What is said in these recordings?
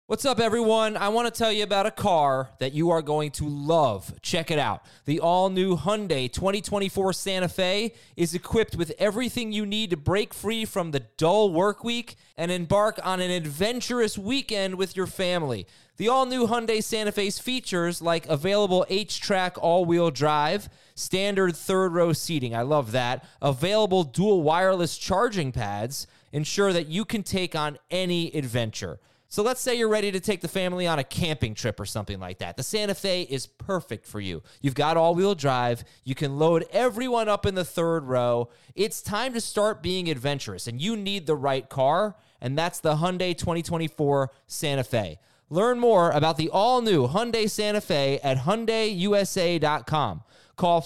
What's up, everyone? I want to tell you about a car that you are going to love. Check it out. The all-new Hyundai 2024 Santa Fe is equipped with everything you need to break free from the dull work week and embark on an adventurous weekend with your family. The all-new Hyundai Santa Fe's features like available H-Track all-wheel drive, standard third-row seating, I love that, available dual wireless charging pads, ensure that you can take on any adventure. So let's say you're ready to take the family on a camping trip or something like that. The Santa Fe is perfect for you. You've got all-wheel drive. You can load everyone up in the third row. It's time to start being adventurous, and you need the right car, and that's the Hyundai 2024 Santa Fe. Learn more about the all-new Hyundai Santa Fe at HyundaiUSA.com. Call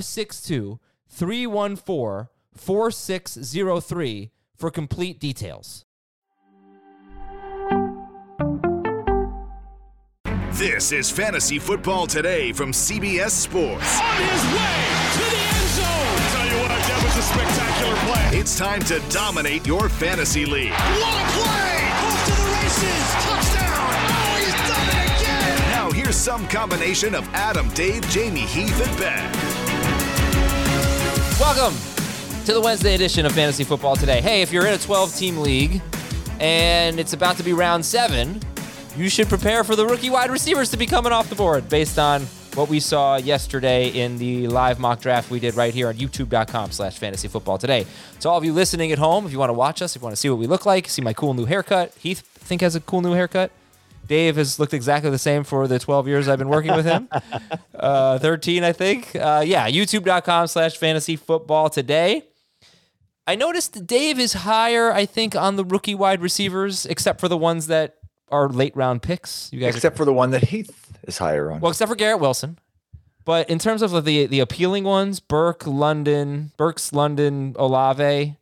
562-314-4603 for complete details. This is Fantasy Football Today from CBS Sports. On his way to the end zone. I'll tell you what, that was a spectacular play. It's time to dominate your fantasy league. What a play! Off to the races. Touchdown. Oh, he's done it again. Now here's some combination of Adam, Dave, Jamie, Heath, and Ben. Welcome to the Wednesday edition of Fantasy Football Today. Hey, if you're in a 12-team league and it's about to be round 7, you should prepare for the rookie wide receivers to be coming off the board based on what we saw yesterday in the live mock draft we did right here on youtube.com/fantasyfootballtoday. To all of you listening at home, if you want to watch us, if you want to see what we look like, see my cool new haircut. Heath, I think, has a cool new haircut. Dave has looked exactly the same for the 12 years I've been working with him. 13, I think. youtube.com/fantasyfootballtoday. I noticed that Dave is higher, I think, on the rookie wide receivers, except for the ones that are late round picks. You guys, except for the one that Heath is higher on. Well, except for Garrett Wilson. But in terms of the appealing ones, Burks, London, Olave,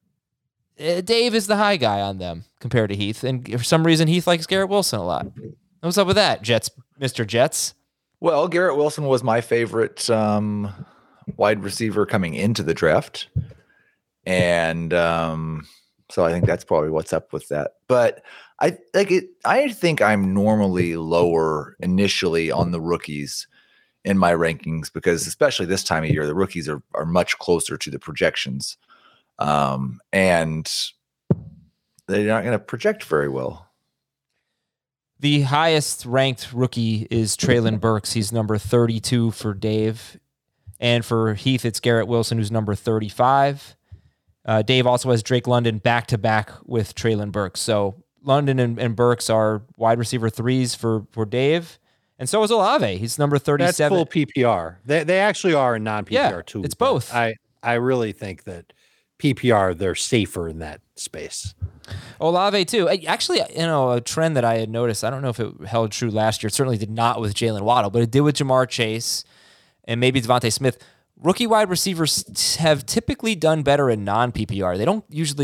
Dave is the high guy on them compared to Heath. And for some reason, Heath likes Garrett Wilson a lot. What's up with that, Mr. Jets? Well, Garrett Wilson was my favorite wide receiver coming into the draft. And so I think that's probably what's up with that. But I think I'm normally lower initially on the rookies in my rankings because especially this time of year, the rookies are much closer to the projections. And they're not going to project very well. The highest ranked rookie is Treylon Burks. He's number 32 for Dave. And for Heath, it's Garrett Wilson, who's number 35. Dave also has Drake London back-to-back with Treylon Burks. So London and Burks are wide receiver 3s for Dave. And so is Olave. He's number 37. That's full PPR. They actually are in non-PPR too. It's both. I really think that PPR, they're safer in that space. Olave too. Actually, a trend that I had noticed, I don't know if it held true last year. It certainly did not with Jalen Waddle, but it did with Jamar Chase and maybe Devontae Smith. Rookie wide receivers have typically done better in non-PPR. They don't usually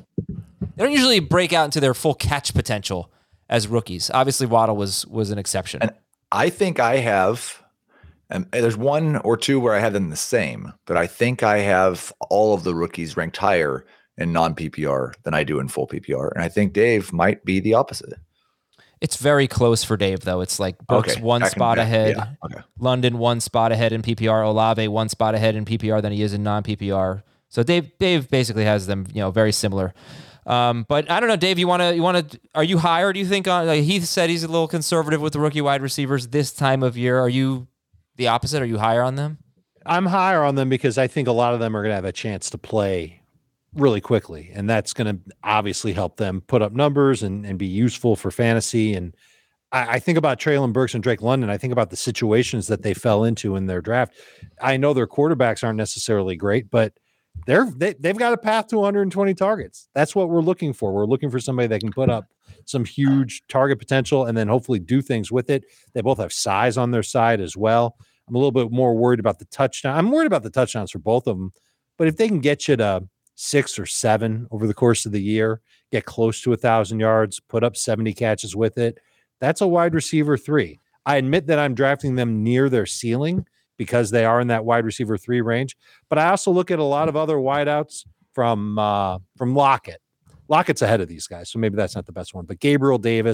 break out into their full catch potential as rookies. Obviously, Waddle was an exception. And I think I have, and there's one or two where I have them the same, but I think I have all of the rookies ranked higher in non-PPR than I do in full PPR. And I think Dave might be the opposite. It's very close for Dave, though. It's like Burks one spot ahead, London one spot ahead in PPR, Olave one spot ahead in PPR than he is in non-PPR. So Dave basically has them, very similar. But I don't know, Dave. You want to? Are you higher? Do you think on? Heath said he's a little conservative with the rookie wide receivers this time of year. Are you the opposite? Are you higher on them? I'm higher on them because I think a lot of them are going to have a chance to play really quickly, and that's going to obviously help them put up numbers and be useful for fantasy. And I think about Treylon Burks and Drake London. I think about the situations that they fell into in their draft. I know their quarterbacks aren't necessarily great, but they've got a path to 120 targets. That's what we're looking for. We're looking for somebody that can put up some huge target potential and then hopefully do things with it. They both have size on their side as well. I'm a little bit more worried about the touchdown. I'm worried about the touchdowns for both of them, but if they can get you to 6 or 7 over the course of the year, get close to 1,000 yards, put up 70 catches with it, that's a wide receiver 3. I admit that I'm drafting them near their ceiling because they are in that wide receiver 3 range. But I also look at a lot of other wideouts from Lockett. Lockett's ahead of these guys, so maybe that's not the best one. But Gabriel Davis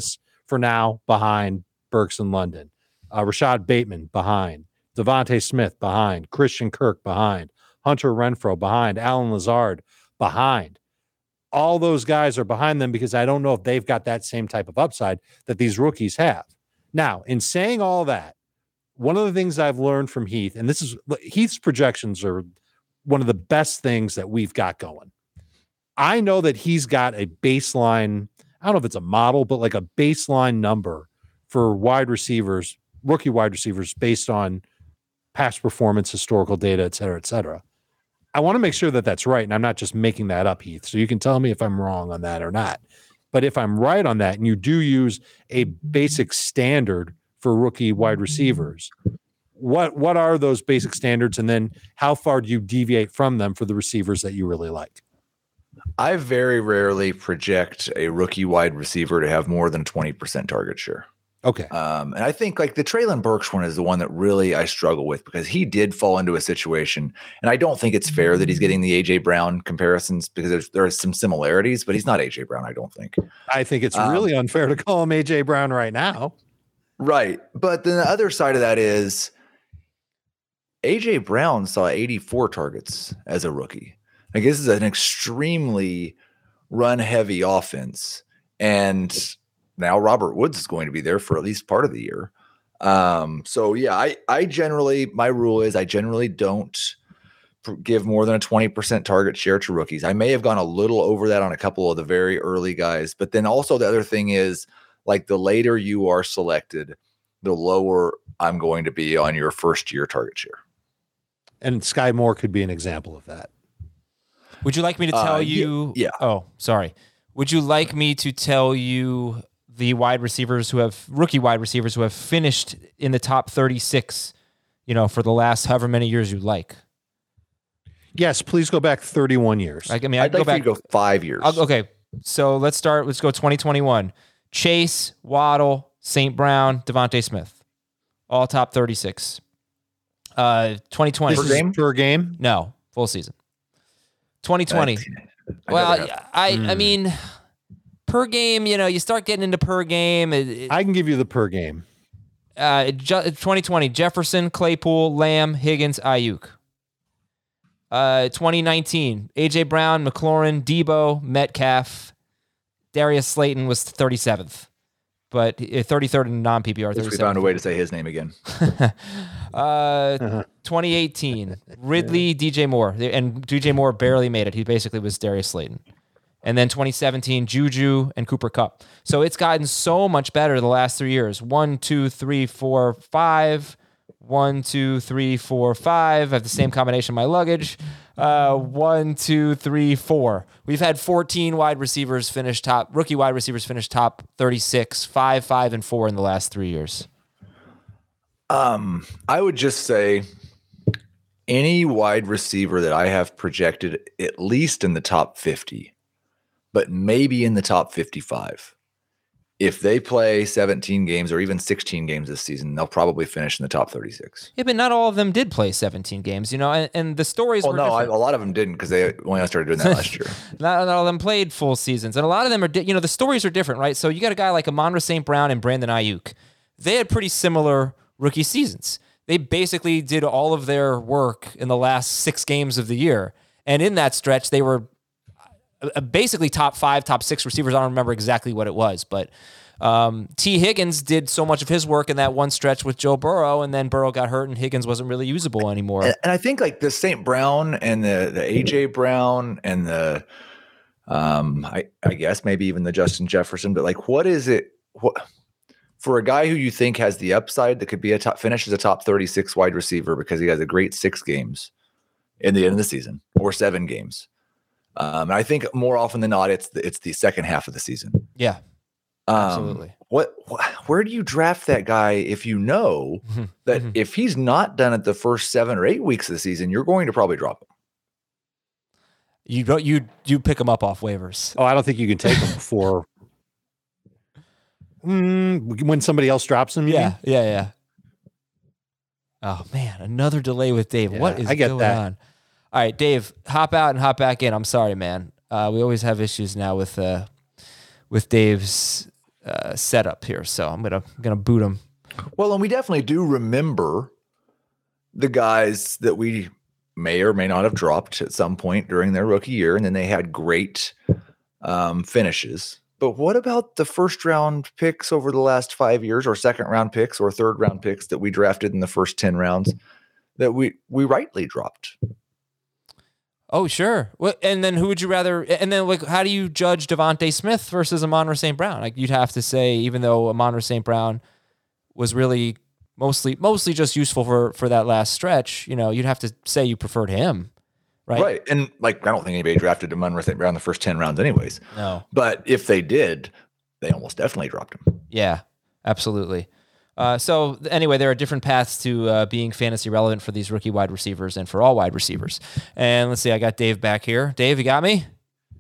for now behind Burks and London. Rashad Bateman behind. Devontae Smith behind. Christian Kirk behind. Hunter Renfrow behind. Alan Lazard behind. All those guys are behind them because I don't know if they've got that same type of upside that these rookies have. Now, in saying all that, one of the things I've learned from Heath, and this is Heath's projections are one of the best things that we've got going. I know that he's got a baseline, I don't know if it's a model, but like a baseline number for wide receivers, rookie wide receivers based on past performance, historical data, et cetera, et cetera. I want to make sure that that's right. And I'm not just making that up, Heath. So you can tell me if I'm wrong on that or not. But if I'm right on that, and you do use a basic standard for rookie wide receivers, what are those basic standards? And then how far do you deviate from them for the receivers that you really like? I very rarely project a rookie wide receiver to have more than 20% target share. Okay. And I think like the Treylon Burks one is the one that really I struggle with because he did fall into a situation, and I don't think it's fair that he's getting the AJ Brown comparisons because there are some similarities, but he's not AJ Brown, I don't think. I think it's really unfair to call him AJ Brown right now. Right. But then the other side of that is AJ Brown saw 84 targets as a rookie. Like this is an extremely run heavy offense. And now Robert Woods is going to be there for at least part of the year. So yeah, I generally, my rule is I generally don't give more than a 20% target share to rookies. I may have gone a little over that on a couple of the very early guys, but then also the other thing is like the later you are selected, the lower I'm going to be on your first year target share. And Sky Moore could be an example of that. Would you like me to tell you? Yeah. Oh, sorry. Would you like me to tell you the rookie wide receivers who have finished in the top 36, for the last however many years you like? Yes, please go back 31 years. I'd like to go 5 years. Okay. So let's go 2021. Chase, Waddle, St. Brown, Devontae Smith. All top 36. 2020. Per game? No, full season. 2020. Well, I mean, per game, you start getting into per game. I can give you the per game. 2020, Jefferson, Claypool, Lamb, Higgins, Ayuk. 2019, A.J. Brown, McLaurin, Debo, Metcalf. Darius Slayton was 37th, but 33rd in non-PPR. We found a way to say his name again. 2018, Ridley, DJ Moore. And DJ Moore barely made it. He basically was Darius Slayton. And then 2017, Juju and Cooper Kupp. So it's gotten so much better the last 3 years. 1, 2, 3, 4, 5. 1, 2, 3, 4, 5. I have the same combination in my luggage. 1, 2, 3, 4. We've had 14 rookie wide receivers finish top 36, 5, 5, and 4 in the last 3 years. I would just say any wide receiver that I have projected at least in the top 50, but maybe in the top 55. If they play 17 games or even 16 games this season, they'll probably finish in the top 36. Yeah, but not all of them did play 17 games, and the stories were different. A lot of them didn't because they only started doing that last year. Not all of them played full seasons, and a lot of them are, the stories are different, right? So you got a guy like Amon-Ra St. Brown and Brandon Ayuk. They had pretty similar rookie seasons. They basically did all of their work in the last 6 games of the year, and in that stretch, they were basically top 5, top 6 receivers. I don't remember exactly what it was, but T. Higgins did so much of his work in that one stretch with Joe Burrow, and then Burrow got hurt and Higgins wasn't really usable anymore. And I think like the St. Brown and the AJ Brown and the I guess maybe even the Justin Jefferson, but like what is it for a guy who you think has the upside that could be finishes a top 36 wide receiver because he has a great 6 games in the end of the season or 7 games. And I think more often than not, it's the second half of the season. Yeah. Absolutely. Where do you draft that guy if you know that if he's not done it the first 7 or 8 weeks of the season, you're going to probably drop him? You pick him up off waivers. Oh, I don't think you can take him before when somebody else drops him. Yeah. Oh man, another delay with Dave. Yeah, what is I get going that. on? All right, Dave, hop out and hop back in. I'm sorry, man. We always have issues now with Dave's setup here. So I'm gonna boot him. Well, and we definitely do remember the guys that we may or may not have dropped at some point during their rookie year, and then they had great finishes. But what about the first round picks over the last 5 years, or second round picks, or third round picks that we drafted in the first 10 rounds that we rightly dropped? Oh, sure. Well, and then who would you rather? And then, like, how do you judge Devontae Smith versus Amon-Ra St. Brown? Like, you'd have to say, even though Amon-Ra St. Brown was really mostly just useful for that last stretch, you'd have to say you preferred him, right? Right. And like, I don't think anybody drafted Amon-Ra St. Brown the first 10 rounds anyways. No. But if they did, they almost definitely dropped him. Yeah, absolutely. So anyway, there are different paths to being fantasy relevant for these rookie wide receivers and for all wide receivers. And let's see, I got Dave back here. Dave, you got me?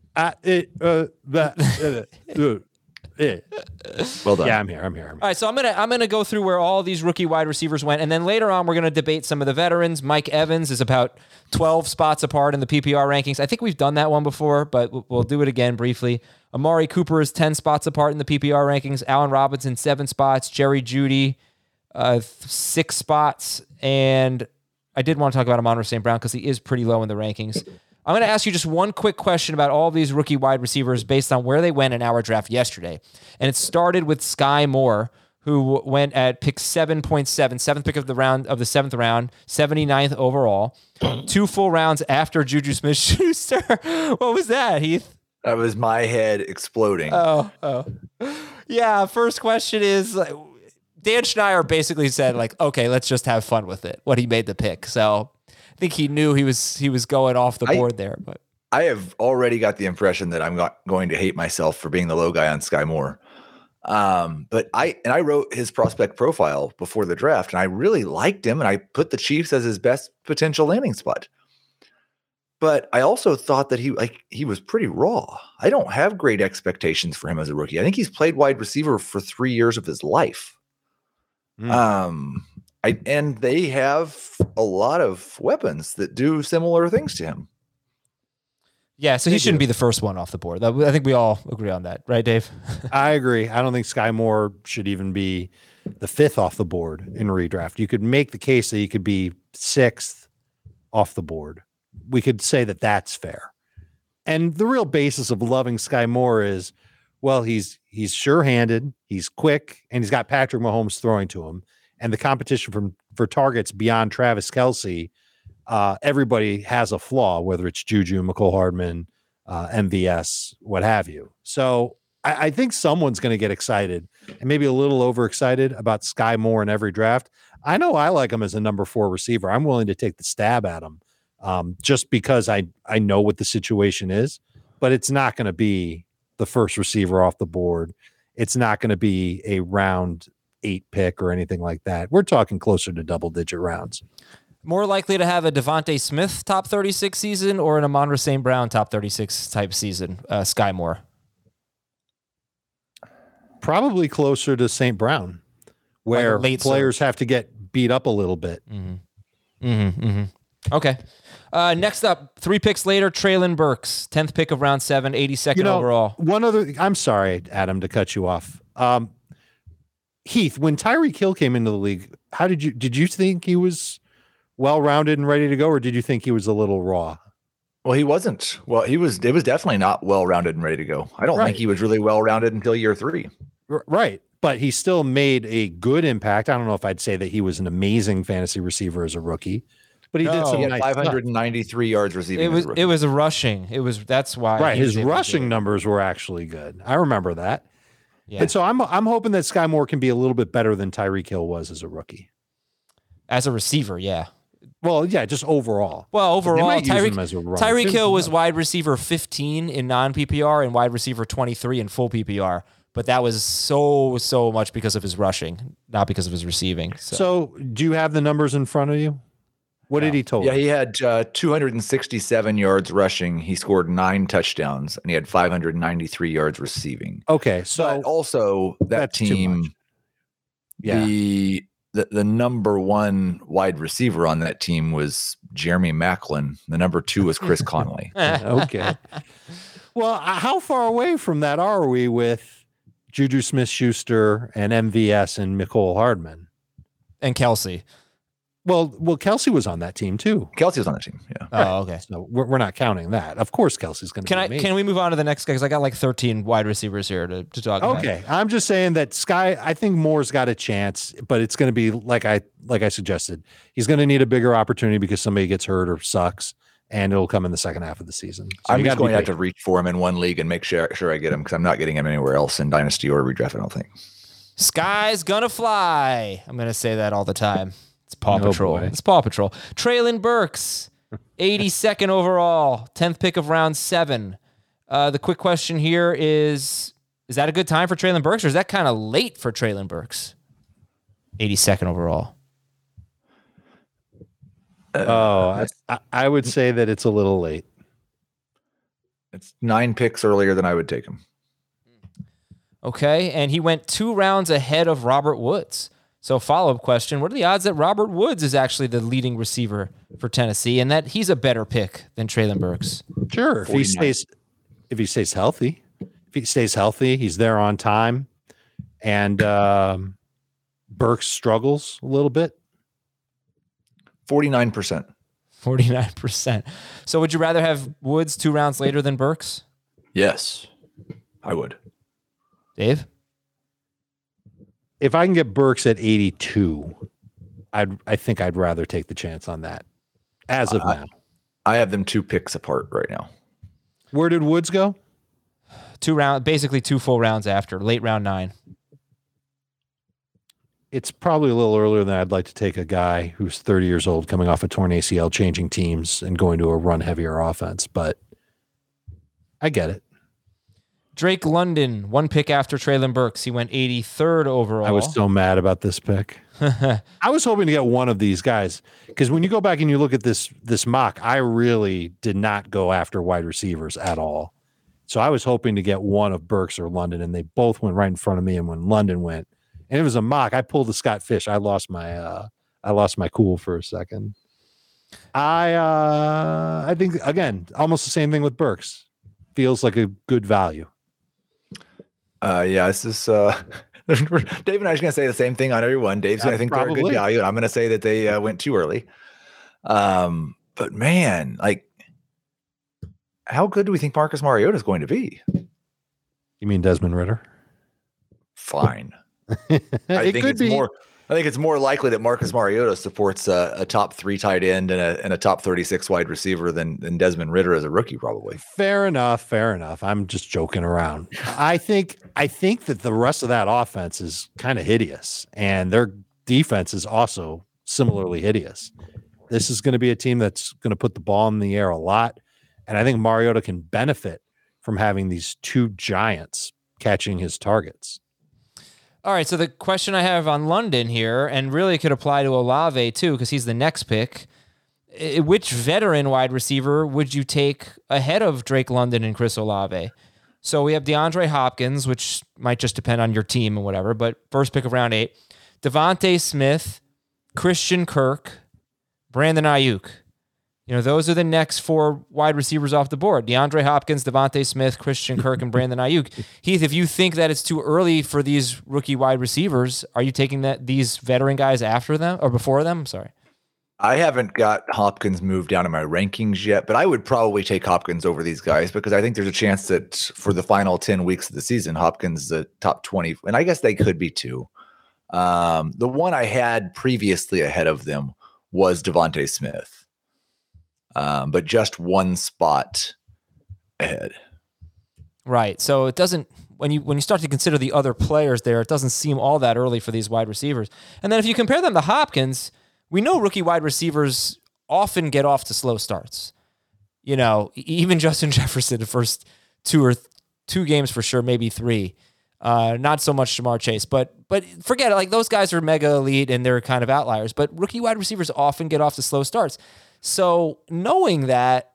Well done. Yeah, I'm here. All right, so I'm gonna go through where all these rookie wide receivers went, and then later on we're gonna debate some of the veterans. Mike Evans is about 12 spots apart in the PPR rankings. I think we've done that one before, but we'll do it again briefly. Amari Cooper is 10 spots apart in the PPR rankings. Allen Robinson 7 spots. Jerry Jeudy 6 spots, and I did want to talk about Amon-Ra St. Brown because he is pretty low in the rankings. I'm going to ask you just one quick question about all these rookie wide receivers based on where they went in our draft yesterday. And it started with Sky Moore, who went at pick 7.7, 7th pick of the 7th round, 79th overall. 2 full rounds after Juju Smith-Schuster. What was that, Heath? That was my head exploding. Oh. Yeah, first question is, Dan Schneider basically said, like, okay, let's just have fun with it when he made the pick. So I think he knew he was going off the board there. But I have already got the impression that I'm not going to hate myself for being the low guy on Sky Moore. But I wrote his prospect profile before the draft, and I really liked him, and I put the Chiefs as his best potential landing spot. But I also thought that he was pretty raw. I don't have great expectations for him as a rookie. I think he's played wide receiver for 3 years of his life. And they have a lot of weapons that do similar things to him. Yeah, so he shouldn't be the first one off the board. I think we all agree on that, right, Dave? I agree. I don't think Sky Moore should even be the 5th off the board in redraft. You could make the case that he could be 6th off the board. We could say that that's fair. And the real basis of loving Sky Moore is, well, he's sure-handed, he's quick, and he's got Patrick Mahomes throwing to him. And the competition for targets beyond Travis Kelce, everybody has a flaw, whether it's Juju, McCole Hardman, MVS, what have you. So I think someone's going to get excited and maybe a little overexcited about Sky Moore in every draft. I know I like him as a number 4 receiver. I'm willing to take the stab at him just because I know what the situation is, but it's not going to be the first receiver off the board. It's not going to be a round 8 pick or anything like that. We're talking closer to double-digit rounds. More likely to have a Devontae Smith top 36 season or an Amon-Ra St. Brown top 36 type season, Sky Moore? Probably closer to St. Brown, where like players have to get beat up a little bit. Okay. Next up, 3 picks later, Treylon Burks, 10th pick of round 7, 82nd overall. One other, I'm sorry, Adam, to cut you off. Heath, when Tyreek Hill came into the league, did you think he was well-rounded and ready to go, or did you think he was a little raw? Well, he wasn't. Well, it was definitely not well-rounded and ready to go. I don't think he was really well-rounded until year 3. Right. But he still made a good impact. I don't know if I'd say that he was an amazing fantasy receiver as a rookie, but he did some nice 593 yards receiving. It was a rushing. That's why. Right. His rushing numbers were actually good. I remember that. Yeah. And so I'm hoping that Sky Moore can be a little bit better than Tyreek Hill was as a rookie. As a receiver, yeah. Well, yeah, just overall. Well, overall, Tyreek Hill was wide receiver 15 in non-PPR and wide receiver 23 in full PPR. But that was so much because of his rushing, not because of his receiving. So do you have the numbers in front of you? What did he total? Yeah, he had 267 yards rushing. He scored 9 touchdowns, and he had 593 yards receiving. Okay, so but also that team, the number 1 wide receiver on that team was Jeremy Maclin. The number 2 was Chris Conley. Okay. Well, how far away from that are we with Juju Smith-Schuster and MVS and Mecole Hardman. And Kelsey. Well, Kelsey was on that team too. Kelsey was on the team. Yeah. Oh, okay. So we're not counting that. Of course, Kelsey's going to be amazing. Can we move on to the next guy? Because I got like 13 wide receivers here to talk about. Okay. I'm just saying that Sky, I think Moore's got a chance, but it's going to be like I suggested. He's going to need a bigger opportunity because somebody gets hurt or sucks, and it'll come in the second half of the season. So I'm just going to have to reach for him in one league and make sure I get him because I'm not getting him anywhere else in Dynasty or redraft, I don't think. Sky's gonna fly. I'm gonna say that all the time. It's Paw Patrol. Boy. It's Paw Patrol. Traylon Burks, 82nd overall, 10th pick of round 7. The quick question here is that a good time for Traylon Burks, or is that kind of late for Traylon Burks? 82nd overall. I would say that it's a little late. It's 9 picks earlier than I would take him. Okay, and he went 2 rounds ahead of Robert Woods. So follow-up question, what are the odds that Robert Woods is actually the leading receiver for Tennessee and that he's a better pick than Traylon Burks? Sure. If he stays healthy. If he stays healthy, he's there on time. And Burks struggles a little bit. 49%. 49%. So would you rather have Woods 2 rounds later than Burks? Yes, I would. Dave? If I can get Burks at 82, I think I'd rather take the chance on that as of now. I have them 2 picks apart right now. Where did Woods go? 2 rounds, basically 2 full rounds after, late round 9. It's probably a little earlier than I'd like to take a guy who's 30 years old coming off a torn ACL, changing teams and going to a run heavier offense, but I get it. Drake London, 1 pick after Traylon Burks. He went 83rd overall. I was so mad about this pick. I was hoping to get one of these guys because when you go back and you look at this mock, I really did not go after wide receivers at all. So I was hoping to get one of Burks or London, and they both went right in front of me. And when London went, and it was a mock, I pulled the Scott Fish. I lost my cool for a second. I think again, almost the same thing with Burks. Feels like a good value. Yeah, this is Dave and I are going to say the same thing on everyone. Dave's going to think they're a good value, and I'm going to say that they went too early. But man, like, how good do we think Marcus Mariota is going to be? You mean Desmond Ridder? Fine. I think it's more likely that Marcus Mariota supports a top 3 tight end and a top 36 wide receiver than Desmond Ridder as a rookie, probably. Fair enough. I'm just joking around. I think that the rest of that offense is kind of hideous, and their defense is also similarly hideous. This is going to be a team that's going to put the ball in the air a lot, and I think Mariota can benefit from having these 2 giants catching his targets. All right, so the question I have on London here, and really could apply to Olave too, because he's the next pick. Which veteran wide receiver would you take ahead of Drake London and Chris Olave? So we have DeAndre Hopkins, which might just depend on your team and whatever, but first pick of round 8. Devontae Smith, Christian Kirk, Brandon Ayuk. You know, those are the next 4 wide receivers off the board. DeAndre Hopkins, Devontae Smith, Christian Kirk, and Brandon Ayuk. Heath, if you think that it's too early for these rookie wide receivers, are you taking these veteran guys after them or before them? I'm sorry. I haven't got Hopkins moved down in my rankings yet, but I would probably take Hopkins over these guys because I think there's a chance that for the final 10 weeks of the season, Hopkins is the top 20, and I guess they could be too. The one I had previously ahead of them was Devontae Smith. But just 1 spot ahead. Right. So it doesn't, when you start to consider the other players there, it doesn't seem all that early for these wide receivers. And then if you compare them to Hopkins, we know rookie wide receivers often get off to slow starts. You know, even Justin Jefferson, the first 2 games for sure, maybe 3. Not so much Jamar Chase, but forget it. Like, those guys are mega elite and they're kind of outliers, but rookie wide receivers often get off to slow starts. So knowing that,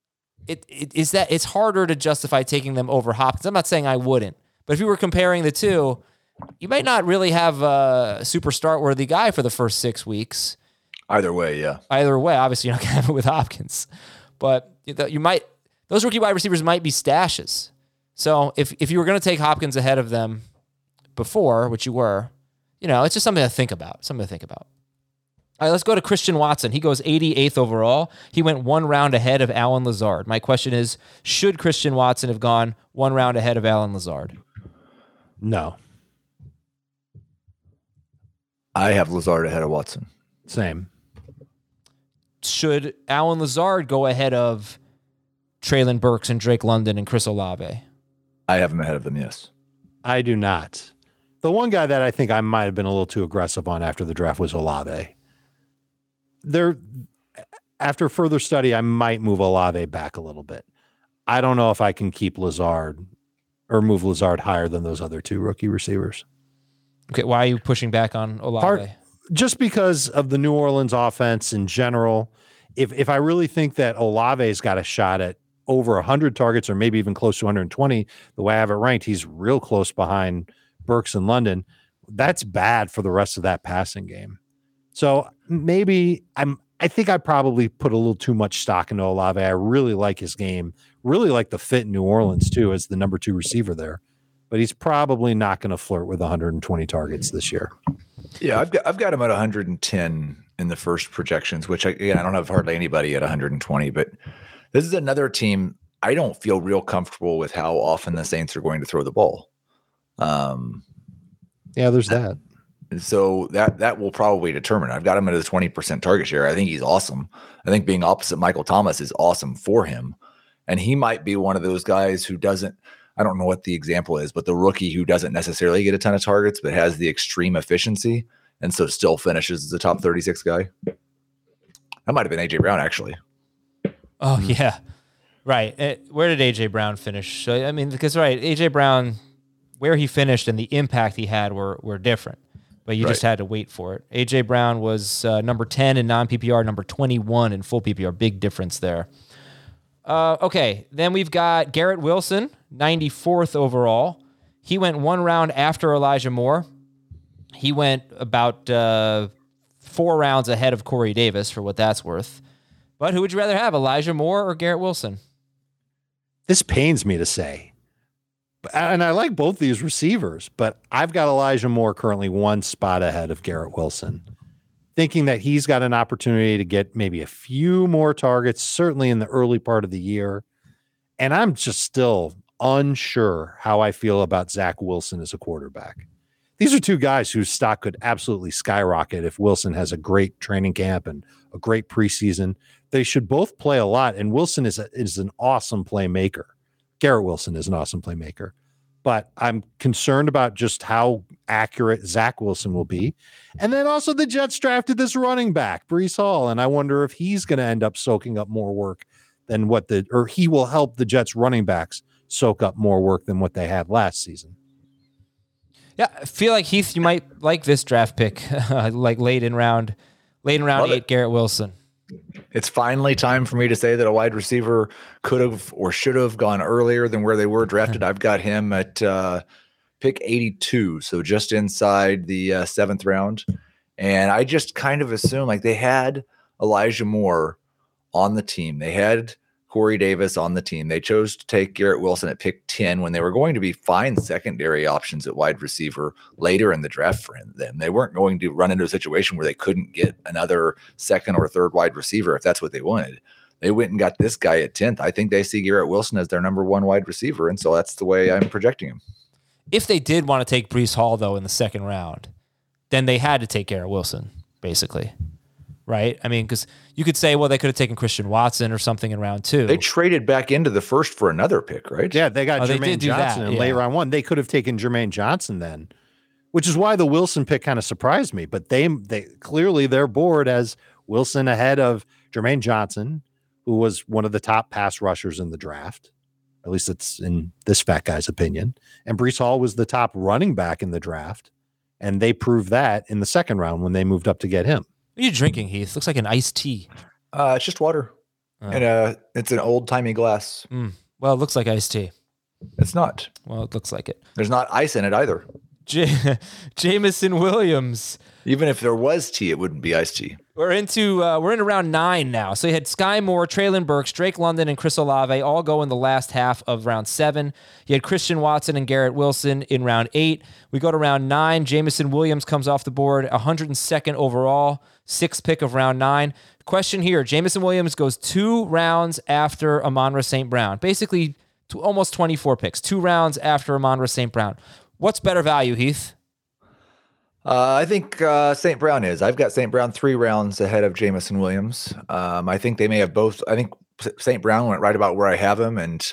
it's harder to justify taking them over Hopkins. I'm not saying I wouldn't, but if you were comparing the two, you might not really have a super start-worthy guy for the first 6 weeks. Either way, yeah. Either way, obviously you're not going to have it with Hopkins, but those rookie wide receivers might be stashes. So if you were going to take Hopkins ahead of them, before, which you were, it's just something to think about. All right, let's go to Christian Watson. He goes 88th overall. He went one round ahead of Allen Lazard. My question is, should Christian Watson have gone one round ahead of Allen Lazard? No. I have Lazard ahead of Watson. Same. Should Allen Lazard go ahead of Treylon Burks and Drake London and Chris Olave? I have him ahead of them, yes. I do not. The one guy that I think I might have been a little too aggressive on after the draft was Olave. After further study, I might move Olave back a little bit. I don't know if I can keep Lazard or move Lazard higher than those other two rookie receivers. Okay, why are you pushing back on Olave? Just because of the New Orleans offense in general. If I really think that Olave's got a shot at over 100 targets or maybe even close to 120, the way I have it ranked, he's real close behind Burks and London. That's bad for the rest of that passing game. So maybe I think I probably put a little too much stock into Olave. I really like his game, really like the fit in New Orleans too as the number 2 receiver there. But he's probably not going to flirt with 120 targets this year. Yeah, I've got him at 110 in the first projections, which I don't have hardly anybody at 120, but this is another team I don't feel real comfortable with how often the Saints are going to throw the ball. Yeah, there's that. So that will probably determine. I've got him at a 20% target share. I think he's awesome. I think being opposite Michael Thomas is awesome for him. And he might be one of those guys who doesn't, I don't know what the example is, but the rookie who doesn't necessarily get a ton of targets, but has the extreme efficiency and so still finishes as a top 36 guy. That might have been A.J. Brown, actually. Oh, yeah. Right. Where did A.J. Brown finish? I mean, because, right, A.J. Brown, where he finished and the impact he had were different, but you just had to wait for it. A.J. Brown was number 10 in non-PPR, number 21 in full PPR. Big difference there. Okay, then we've got Garrett Wilson, 94th overall. He went one round after Elijah Moore. He went about 4 rounds ahead of Corey Davis, for what that's worth. But who would you rather have, Elijah Moore or Garrett Wilson? This pains me to say. And I like both these receivers, but I've got Elijah Moore currently 1 spot ahead of Garrett Wilson, thinking that he's got an opportunity to get maybe a few more targets, certainly in the early part of the year. And I'm just still unsure how I feel about Zach Wilson as a quarterback. These are 2 guys whose stock could absolutely skyrocket if Wilson has a great training camp and a great preseason. They should both play a lot, and Wilson is an awesome playmaker. Garrett Wilson is an awesome playmaker. But I'm concerned about just how accurate Zach Wilson will be. And then also the Jets drafted this running back, Breece Hall, and I wonder if he's going to end up soaking up more work than or he will help the Jets running backs soak up more work than what they had last season. Yeah, I feel like, Heath, you might like this draft pick, like late in round 8, Garrett Wilson. It's finally time for me to say that a wide receiver could have or should have gone earlier than where they were drafted. I've got him at pick 82, so just inside the 7th round. And I just kind of assume like they had Elijah Moore on the team. They had Corey Davis on the team. They chose to take Garrett Wilson at pick 10 when they were going to be fine secondary options at wide receiver later in the draft for them. They weren't going to run into a situation where they couldn't get another 2nd or 3rd wide receiver if that's what they wanted. They went and got this guy at 10th. I think they see Garrett Wilson as their number 1 wide receiver, and so that's the way I'm projecting him. If they did want to take Breece Hall, though, in the 2nd round, then they had to take Garrett Wilson, basically. Right? I mean, because you could say, well, they could have taken Christian Watson or something in round 2. They traded back into the 1st for another pick, right? Yeah, they got Jermaine Johnson in late round 1. They could have taken Jermaine Johnson then, which is why the Wilson pick kind of surprised me. But they clearly their board has Wilson ahead of Jermaine Johnson, who was one of the top pass rushers in the draft. At least it's in this fat guy's opinion. And Breece Hall was the top running back in the draft. And they proved that in the 2nd round when they moved up to get him. What are you drinking, Heath? Looks like an iced tea. It's just water. And it's an old-timey glass. Well, it looks like iced tea. It's not. Well, it looks like it. There's not ice in it either. Jamison Williams. Even if there was tea, it wouldn't be iced tea. We're into round 9 now. So you had Sky Moore, Traylon Burks, Drake London, and Chris Olave all go in the last half of round 7. You had Christian Watson and Garrett Wilson in round 8. We go to round 9. Jamison Williams comes off the board, 102nd overall, 6th pick of round 9. Question here, Jamison Williams goes 2 rounds after Amon-Ra St. Brown. Basically, almost 24 picks, 2 rounds after Amon-Ra St. Brown. What's better value, Heath? I think St. Brown is. I've got St. Brown 3 rounds ahead of Jamison Williams. I think they may have both. I think St. Brown went right about where I have him, and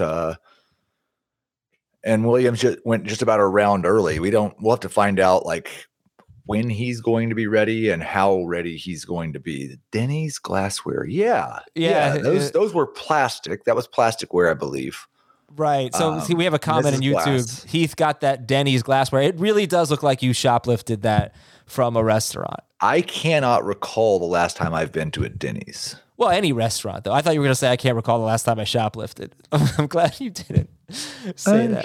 Williams went just about a round early. We'll have to find out like when he's going to be ready and how ready he's going to be. The Denny's glassware, yeah. Those were plastic. That was plasticware, I believe. Right. So see, we have a comment on YouTube. Glass. Heath got that Denny's glassware. It really does look like you shoplifted that from a restaurant. I cannot recall the last time I've been to a Denny's. Well, any restaurant, though. I thought you were going to say, I can't recall the last time I shoplifted. I'm glad you didn't say that.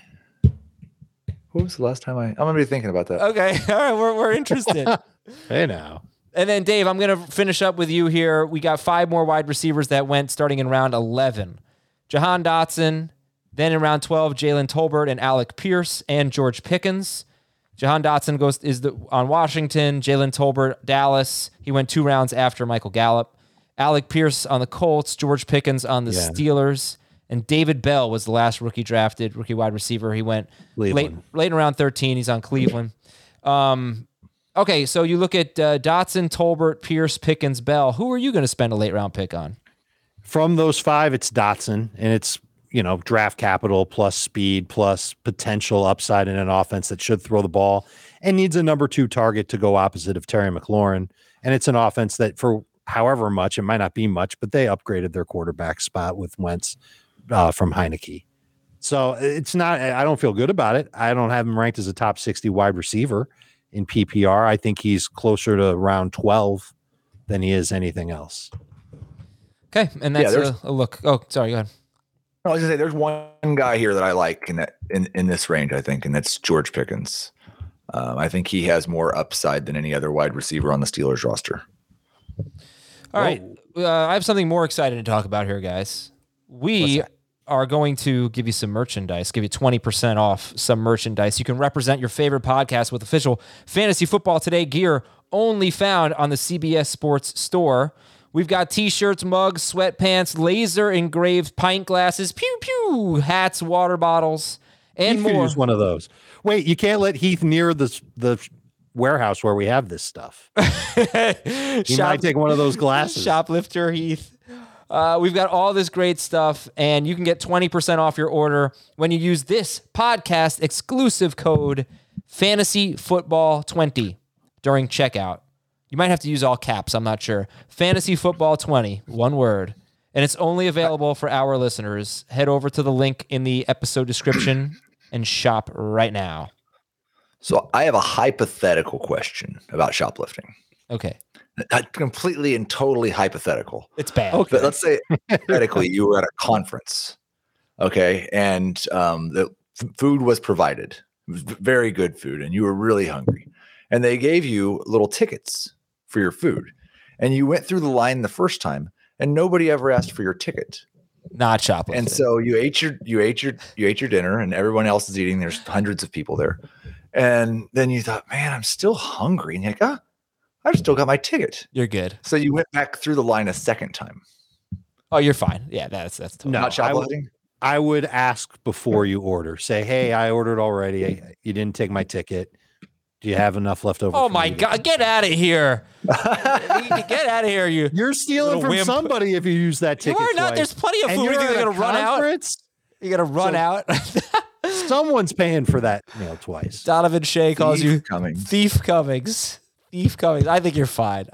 What was the last time I'm going to be thinking about that. Okay. All right. We're interested. Hey, now. And then, Dave, I'm going to finish up with you here. We got 5 more wide receivers that went starting in round 11. Jahan Dotson, then in round 12, Jalen Tolbert and Alec Pierce and George Pickens. Jahan Dotson on Washington, Jalen Tolbert, Dallas. He went 2 rounds after Michael Gallup. Alec Pierce on the Colts, George Pickens on the Steelers, and David Bell was the last rookie wide receiver. He went late in round 13. He's on Cleveland. Okay, so you look at Dotson, Tolbert, Pierce, Pickens, Bell. Who are you going to spend a late round pick on? From those 5, it's Dotson, and it's, draft capital plus speed plus potential upside in an offense that should throw the ball and needs a number 2 target to go opposite of Terry McLaurin. And it's an offense that for however much, it might not be much, but they upgraded their quarterback spot with Wentz from Heineke. So it's not, I don't feel good about it. I don't have him ranked as a top 60 wide receiver in PPR. I think he's closer to round 12 than he is anything else. Okay, and that's a look. Oh, sorry, go ahead. I was going to say, there's one guy here that I like in this range, I think, and that's George Pickens. I think he has more upside than any other wide receiver on the Steelers roster. All right, I have something more exciting to talk about here, guys. We are going to give you some merchandise, give you 20% off some merchandise. You can represent your favorite podcast with official Fantasy Football Today gear only found on the CBS Sports store. We've got t-shirts, mugs, sweatpants, laser engraved pint glasses, pew pew, hats, water bottles, and Heath more. Could use one of those. Wait, you can't let Heath near the warehouse where we have this stuff. He might take one of those glasses. Shoplifter Heath. We've got all this great stuff, and you can get 20% off your order when you use this podcast exclusive code FANTASYFOOTBALL20 during checkout. You might have to use all caps. I'm not sure. Fantasy Football 20, one word. And it's only available for our listeners. Head over to the link in the episode description and shop right now. So I have a hypothetical question about shoplifting. Okay. Completely and totally hypothetical. It's bad. Okay. But let's say hypothetically you were at a conference, okay, and the food was provided. It was very good food, and you were really hungry. And they gave you little tickets for your food. And you went through the line the first time, and nobody ever asked for your ticket. Not shoplifting. And so you ate your dinner, and everyone else is eating. There's hundreds of people there. And then you thought, man, I'm still hungry. And you're like, I've still got my ticket. You're good. So you went back through the line a second time. Oh, you're fine. Yeah, that's totally Not shoplifting? I would ask before you order. Say, hey, I ordered already. You didn't take my ticket. Do you have enough left over? Oh my God! Get out of here! Get out of here! You're stealing from somebody if you use that ticket. You are not. Twice. There's plenty of food. You're going to run out. You're going to run out. Someone's paying for that meal twice. Donovan Shea calls you Thief Cummings. Thief Cummings. I think you're fine.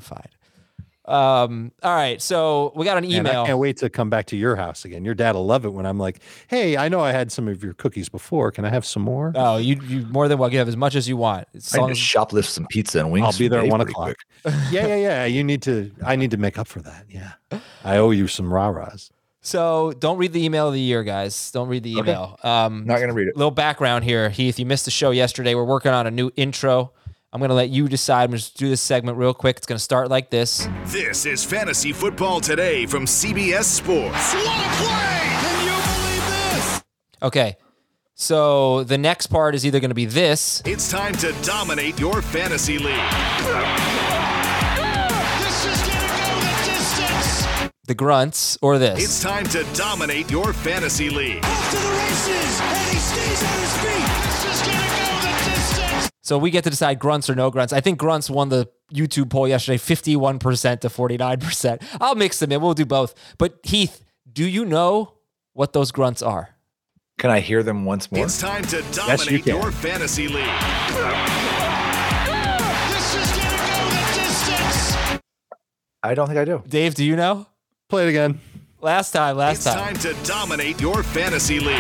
All right. So we got an email. And I can't wait to come back to your house again. Your dad will love it when I'm like, hey, I know I had some of your cookies before. Can I have some more? Oh, you more than welcome. You have as much as you want. I just shoplift some pizza and wings. I'll be there at 1 o'clock. Yeah. I need to make up for that. Yeah. I owe you some rah-rahs. So don't read the email of the year, guys. Don't read the email. Not going to read it. Little background here, Heath. You missed the show yesterday. We're working on a new intro. I'm going to let you decide. I'm going to do this segment real quick. It's going to start like this. This is Fantasy Football Today from CBS Sports. What a play! Can you believe this? Okay. So the next part is either going to be this. It's time to dominate your fantasy league. This is going to go the distance. The grunts, or this. It's time to dominate your fantasy league. Off to the races, and he stays on his feet. This is going to go the distance. So we get to decide grunts or no grunts. I think grunts won the YouTube poll yesterday, 51% to 49%. I'll mix them in. We'll do both. But Heath, do you know what those grunts are? Can I hear them once more? It's time to dominate your fantasy league. This is going to go the distance. I don't think I do. Dave, do you know? Play it again. Last time. It's time to dominate your fantasy league.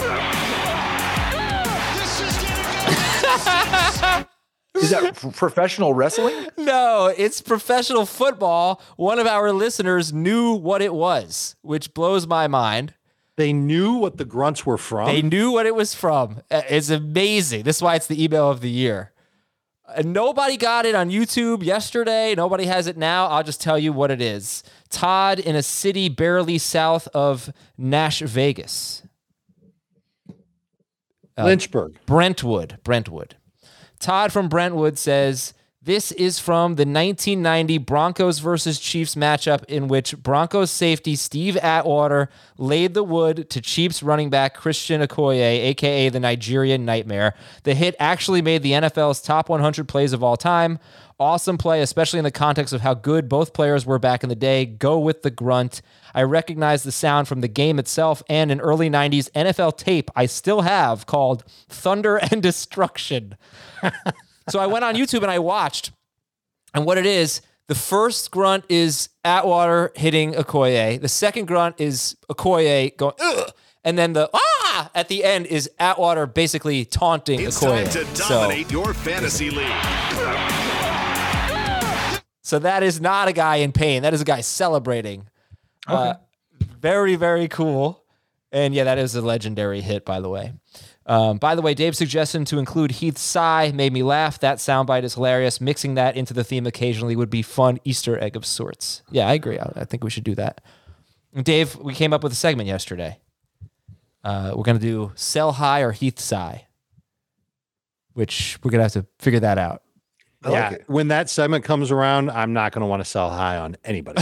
This is going to go the distance. Is that professional wrestling? No, it's professional football. One of our listeners knew what it was, which blows my mind. They knew what the grunts were from. They knew what it was from. It's amazing. This is why it's the email of the year. Nobody got it on YouTube yesterday. Nobody has it now. I'll just tell you what it is. Todd in a city barely south of Nash Vegas. Lynchburg. Brentwood. Todd from Brentwood says, this is from the 1990 Broncos versus Chiefs matchup in which Broncos safety Steve Atwater laid the wood to Chiefs running back Christian Okoye, a.k.a. the Nigerian Nightmare. The hit actually made the NFL's top 100 plays of all time. Awesome play, especially in the context of how good both players were back in the day. Go with the grunt. I recognize the sound from the game itself and an early 90s NFL tape I still have called Thunder and Destruction. So I went on YouTube and I watched. And what it is, the first grunt is Atwater hitting Okoye. The second grunt is Okoye going, ugh. And then the at the end is Atwater basically taunting It's Okoye. time to dominate your fantasy league. So that is not a guy in pain. That is a guy celebrating. Very, very cool. And yeah, that is a legendary hit, by the way. By the way, Dave's suggestion to include Heath's sigh made me laugh. That soundbite is hilarious. Mixing that into the theme occasionally would be fun Easter egg of sorts. Yeah, I agree. I think we should do that. Dave, we came up with a segment yesterday. We're going to do sell high or Heath sigh, which we're going to have to figure that out. I like it. When that segment comes around, I'm not going to want to sell high on anybody.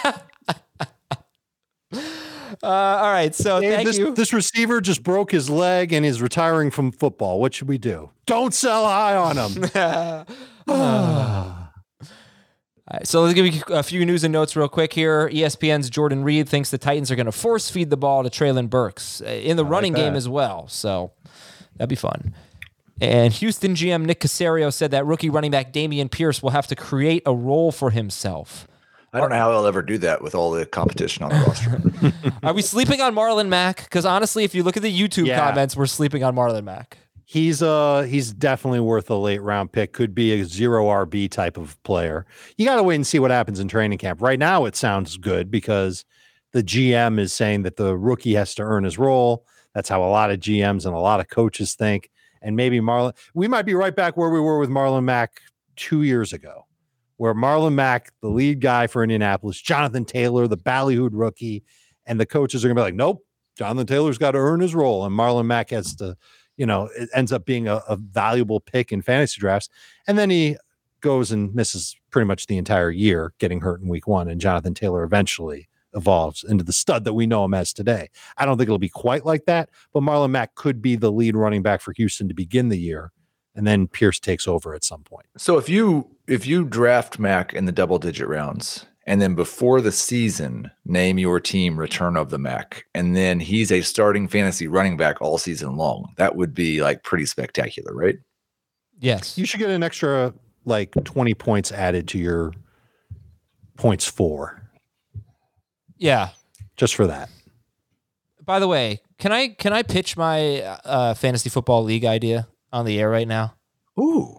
All right, so thank you. This receiver just broke his leg and is retiring from football. What should we do? Don't sell high on him. All right, so let's give you a few news and notes real quick here. ESPN's Jordan Reed thinks the Titans are going to force feed the ball to Treylon Burks in the running game as well. So that'd be fun. And Houston GM Nick Caserio said that rookie running back Dameon Pierce will have to create a role for himself. I don't know how he'll ever do that with all the competition on the roster. Are we sleeping on Marlon Mack? Because honestly, if you look at the YouTube comments, we're sleeping on Marlon Mack. He's definitely worth a late round pick. Could be a 0 RB type of player. You got to wait and see what happens in training camp. Right now, it sounds good because the GM is saying that the rookie has to earn his role. That's how a lot of GMs and a lot of coaches think. And maybe we might be right back where we were with Marlon Mack 2 years ago, where Marlon Mack, the lead guy for Indianapolis, Jonathan Taylor, the ballyhooed rookie, and the coaches are going to be like, nope, Jonathan Taylor's got to earn his role. And Marlon Mack has to, it ends up being a valuable pick in fantasy drafts. And then he goes and misses pretty much the entire year, getting hurt in week 1. And Jonathan Taylor eventually evolves into the stud that we know him as today. I don't think it'll be quite like that, but Marlon Mack could be the lead running back for Houston to begin the year. And then Pierce takes over at some point. So if you draft Mack in the double-digit rounds, and then before the season, name your team return of the Mack, and then he's a starting fantasy running back all season long, that would be like pretty spectacular, right? Yes. You should get an extra 20 points added to your points for. Yeah. Just for that. By the way, can I pitch my fantasy football league idea on the air right now? Ooh.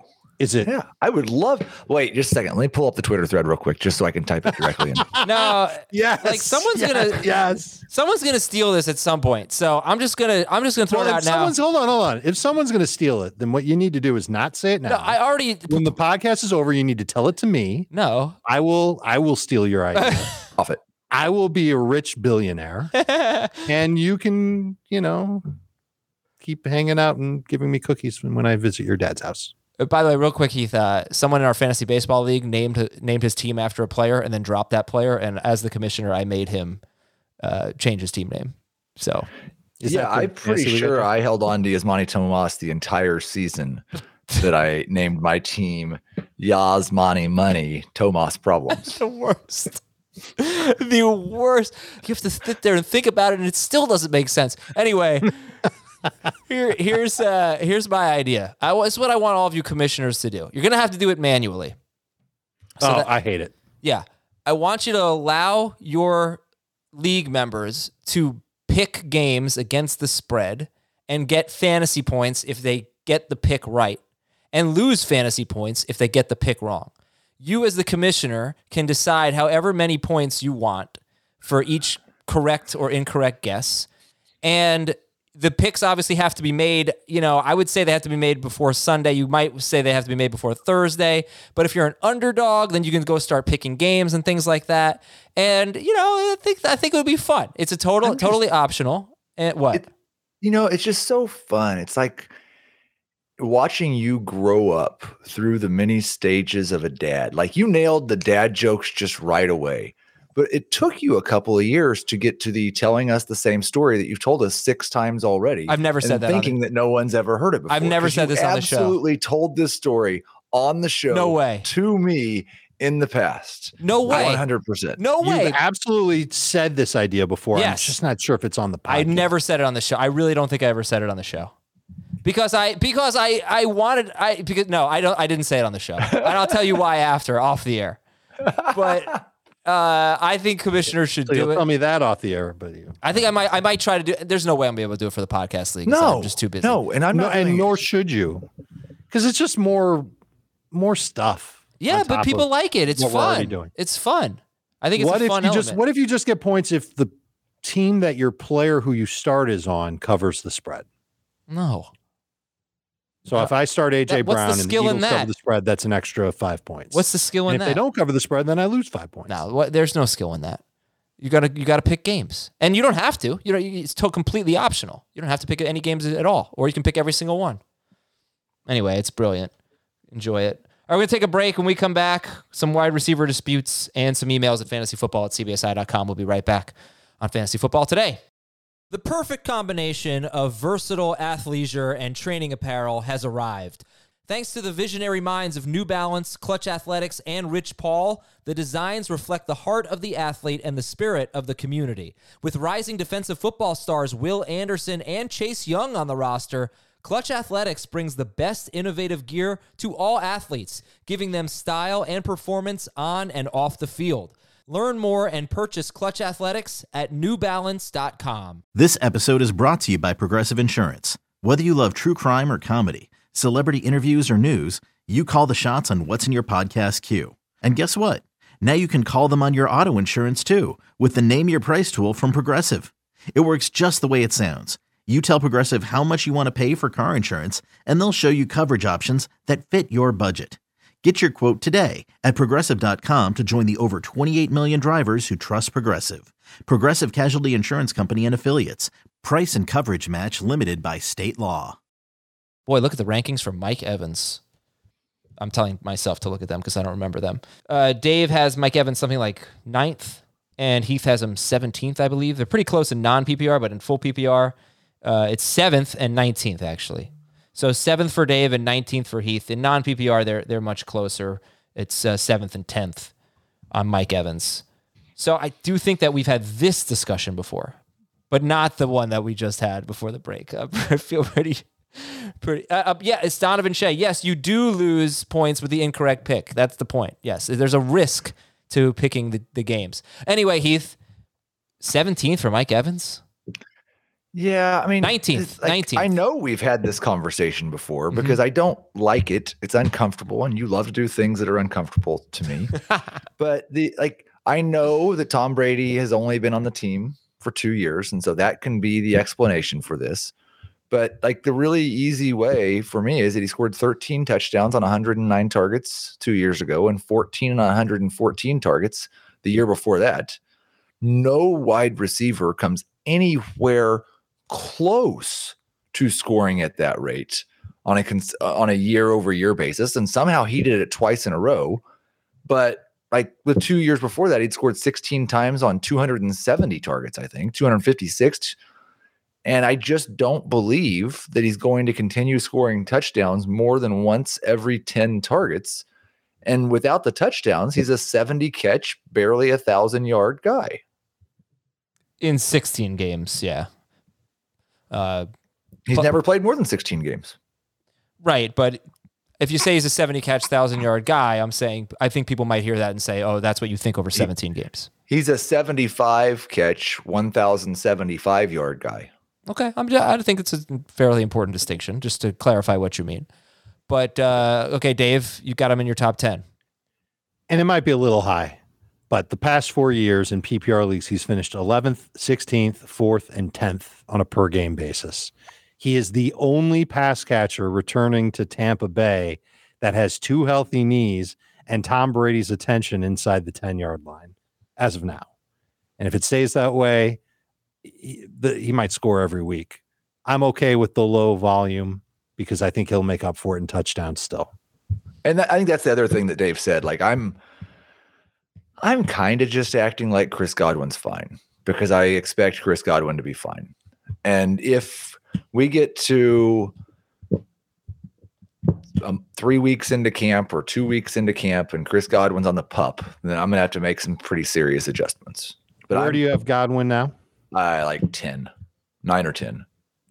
Is it? Yeah, I would love. Wait, just a second. Let me pull up the Twitter thread real quick, just so I can type it directly in. No, Yes. like someone's gonna steal this at some point. So I'm just gonna throw it out now. Hold on. If someone's gonna steal it, then what you need to do is not say it now. No, I already. When the podcast is over, you need to tell it to me. No, I will steal your idea. Off it. I will be a rich billionaire, and you can, keep hanging out and giving me cookies when I visit your dad's house. By the way, real quick, Heath, someone in our fantasy baseball league named his team after a player and then dropped that player. And as the commissioner, I made him change his team name. So, I'm pretty sure I held on to Yasmani Tomas the entire season that I named my team Yasmani Money Tomas Problems. The worst. The worst. You have to sit there and think about it, and it still doesn't make sense. Anyway. Here's my idea. It's what I want all of you commissioners to do. You're gonna have to do it manually. I hate it. Yeah, I want you to allow your league members to pick games against the spread and get fantasy points if they get the pick right, and lose fantasy points if they get the pick wrong. You, as the commissioner, can decide however many points you want for each correct or incorrect guess, and the picks obviously have to be made, I would say they have to be made before Sunday. You might say they have to be made before Thursday. But if you're an underdog, then you can go start picking games and things like that. And, I think it would be fun. It's totally optional. And what? It's just so fun. It's like watching you grow up through the many stages of a dad. Like, you nailed the dad jokes just right away. But it took you a couple of years to get to the telling us the same story that you've told us 6 times already. I've never said that. Thinking that no one's ever heard it before. I've never said this on the show. Absolutely told this story on the show. No way. To me in the past. No way. 100%. No way. You've absolutely said this idea before. Yes. I'm just not sure if it's on the podcast. I never said it on the show. I really don't think I ever said it on the show. Because I didn't say it on the show. And I'll tell you why after, off the air. But I think commissioners should do it. Tell me that off the air, but I think I might try to do it. There's no way I'm gonna be able to do it for the podcast league. No, I'm just too busy. No, and I'm not. And nor should you, because it's just more stuff. Yeah, but people like it. It's fun. It's fun. I think it's a fun element. What if you just get points if the team that your player who you start is on covers the spread? No. So if I start AJ Brown and the Eagles cover the spread, that's an extra 5 points. What's the skill in that? If they don't cover the spread, then I lose 5 points. No, there's no skill in that. You gotta pick games, and you don't have to. It's completely optional. You don't have to pick any games at all, or you can pick every single one. Anyway, it's brilliant. Enjoy it. All right, we're gonna take a break. When we come back, some wide receiver disputes and some emails at fantasyfootball@cbsi.com. We'll be right back on Fantasy Football Today. The perfect combination of versatile athleisure and training apparel has arrived. Thanks to the visionary minds of New Balance, Clutch Athletics, and Rich Paul, the designs reflect the heart of the athlete and the spirit of the community. With rising defensive football stars Will Anderson and Chase Young on the roster, Clutch Athletics brings the best innovative gear to all athletes, giving them style and performance on and off the field. Learn more and purchase Clutch Athletics at newbalance.com. This episode is brought to you by Progressive Insurance. Whether you love true crime or comedy, celebrity interviews or news, you call the shots on what's in your podcast queue. And guess what? Now you can call them on your auto insurance too with the Name Your Price tool from Progressive. It works just the way it sounds. You tell Progressive how much you want to pay for car insurance, and they'll show you coverage options that fit your budget. Get your quote today at Progressive.com to join the over 28 million drivers who trust Progressive. Progressive Casualty Insurance Company and Affiliates. Price and coverage match limited by state law. Boy, look at the rankings for Mike Evans. I'm telling myself to look at them because I don't remember them. Dave has Mike Evans something like 9th, and Heath has him 17th, I believe. They're pretty close in non-PPR, but in full PPR, it's 7th and 19th, actually. So 7th for Dave and 19th for Heath. In non-PPR, they're much closer. It's 7th and 10th on Mike Evans. So I do think that we've had this discussion before, but not the one that we just had before the break. I feel pretty. Yeah, it's Donovan Shea. Yes, you do lose points with the incorrect pick. That's the point. Yes, there's a risk to picking the games. Anyway, Heath, 17th for Mike Evans. Yeah, I mean, 19th. I know we've had this conversation before because I don't like it. It's uncomfortable, and you love to do things that are uncomfortable to me. But I know that Tom Brady has only been on the team for 2 years, and so that can be the explanation for this. But the really easy way for me is that he scored 13 touchdowns on 109 targets 2 years ago and 14 on 114 targets the year before that. No wide receiver comes anywhere close to scoring at that rate on a year-over-year basis, and somehow he did it twice in a row. But the 2 years before that, he'd scored 16 times on 270 targets, I think 256. And I just don't believe that he's going to continue scoring touchdowns more than once every 10 targets. And without the touchdowns, he's a 70 catch, barely 1,000-yard guy in 16 games. Yeah. He's never played more than 16 games. Right. But if you say he's a 70 catch, 1,000-yard guy, I'm saying I think people might hear that and say, oh, that's what you think over 17 games. He's a 75 catch, 1,075-yard guy. Okay. I think it's a fairly important distinction, just to clarify what you mean. But, okay, Dave, you got him in your top 10. And it might be a little high, but the past 4 years in PPR leagues, he's finished 11th, 16th, 4th, and 10th on a per-game basis. He is the only pass catcher returning to Tampa Bay that has 2 healthy knees and Tom Brady's attention inside the 10-yard line as of now. And if it stays that way, he might score every week. I'm okay with the low volume because I think he'll make up for it in touchdowns still. And I think that's the other thing that Dave said. I'm kind of just acting like Chris Godwin's fine because I expect Chris Godwin to be fine. And if we get to 3 weeks into camp or 2 weeks into camp and Chris Godwin's on the pup, then I'm going to have to make some pretty serious adjustments. But where do you have Godwin now? I like 10, 9 or 10.